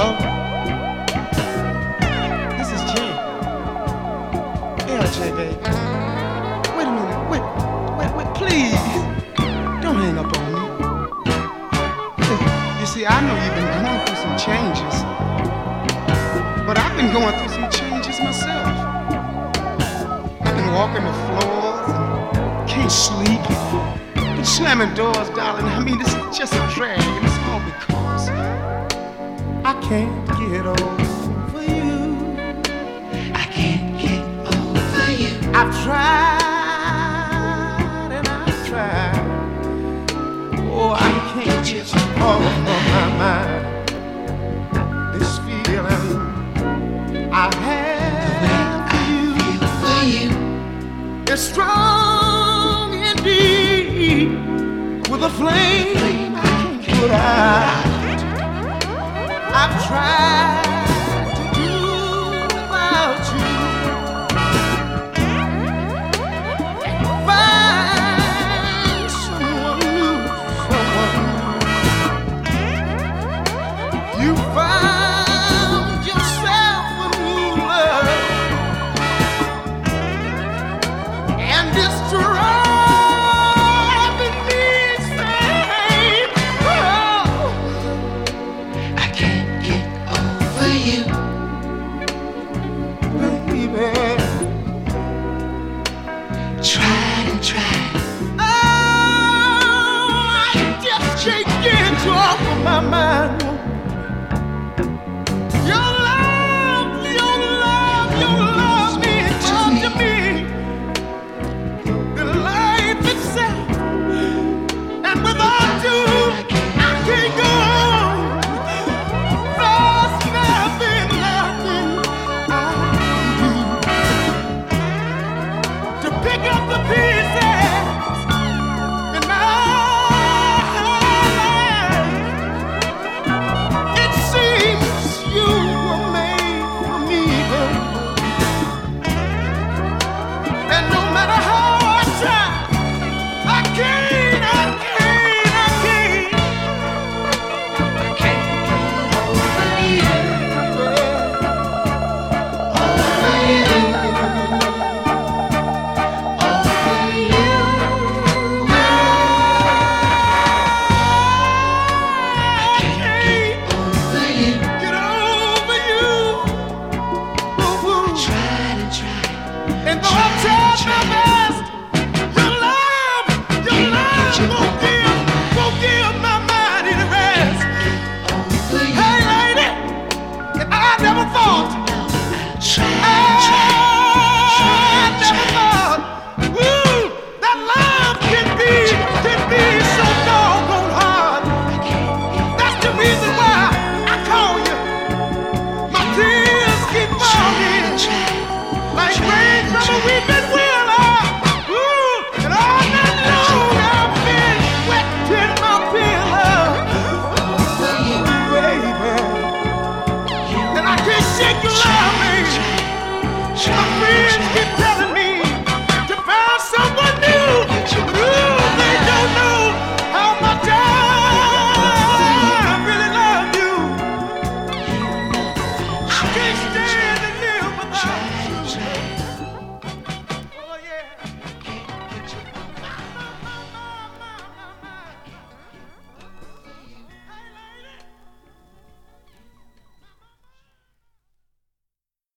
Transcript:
Hello? This is Jay. Yeah, Jay, baby. Wait a minute. Wait, please. Don't hang up on me. You see, I know you've been going through some changes. But I've been going through some changes myself. I've been walking the floors and can't sleep. Been slamming doors, darling. I mean, it's just a drag, and it's all because I can't get over you. I can't get over you. I've tried and I've tried. Oh, I can't get you off of my mind. This feeling I have for you, it's strong indeed, with a flame I can't put out. I've tried to do without you and find someone new, You found yourself a new love, and it's driving me insane. Oh. I can't get over you. Baby, Tried and tried. oh, I just can't get you off of my mind.